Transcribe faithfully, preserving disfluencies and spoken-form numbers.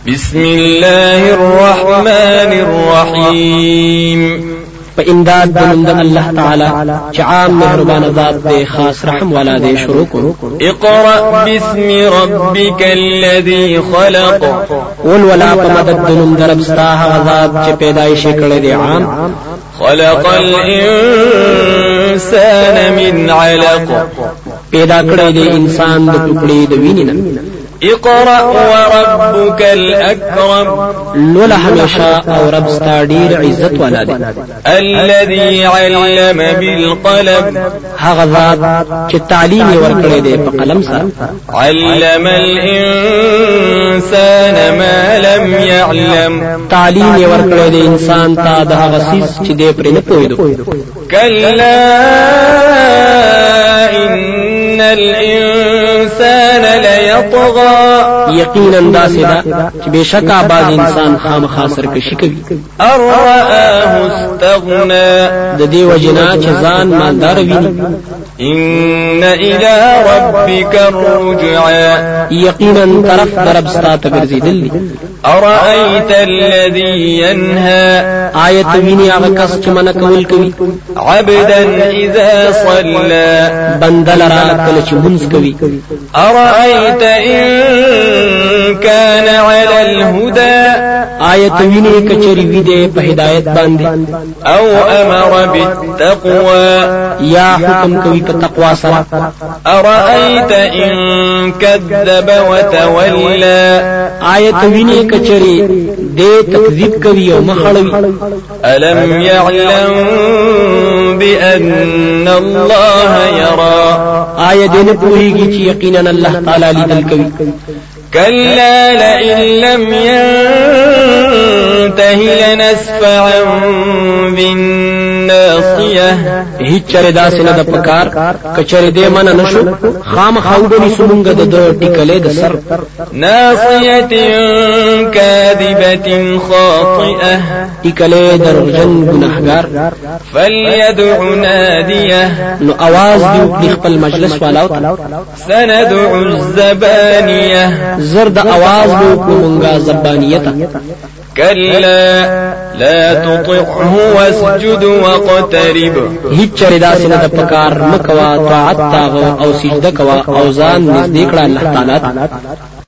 بسم الله الرحمن الرحيم فإمداد بلند الله تعالى چعام مهربان ذات دے خاص رحم والا دے شروع کرو. اقرأ باسم ربك الذي خلق والولا پمدد بلند رب ستاہ غذاب چ پیدائش کڑے دے عام. خلق الانسان من علق پیدا کڑے دے انسان د ٹکڑے د وینینا. اقرأ وربك الأكرم لولا ہمیشہ اور رب ستا ډیر عزت والا دے. الذي علم بالقلم هغه ذات چې تعلیم ورکړي دے په قلم سره. علم الانسان ما لم يعلم تعلیم ورکړي دے انسان ته د هغه سیس چې دې پرې نه پوهیدو. كلا إن الإنسان ليطغى یقینا داسدا چې بشکا باز انسان خامخا سرکشي کوي. الرآه استغنى د دې وجنا چې ځان مالدار ویني. إن إلى ربك الرجعى یقینا طرف درب ستا ته ګرځیدل. أرأيت الذي ينهى آیت ویني هغه کس چې من کول کوي. عبدا إذا صلى بندل را کله چې منځ کوي. أرأيت إن كان على الهدى آیت ویني کچری وی دے په هدایت باندې. أو أمر بالتقوى یا حکم کوي په تقوا سره. أرأيت إن كذب وتولى آیت ویني کچری دے تکذیب کوي او مخړوي. ألم يعلم بأن الله يرى آیت نه پوهیږي چې یقینا الله تعالی لیدل کوي. كلا لئن لم ينته لنسفعا بالناصية هیڅ چره داسې نه د پکار کچره دې من نشو خامخا وګني سمونګ د ټیکلې د سر. ناصية كاذبة خاطئة ټیکلې دروغجن ګناهګار. فليدع ناديه نو आवाज دی خپل مجلس والاو ته. سندع الزبانية زرد आवाज بو کومنګا زبانیتا. كلا لا تطعه واسجد واقترب هیڅ چره داسې نه د پکار مکوا طاعت تاغو او سجده کوا او ځان نزدې کړه الله تعالی.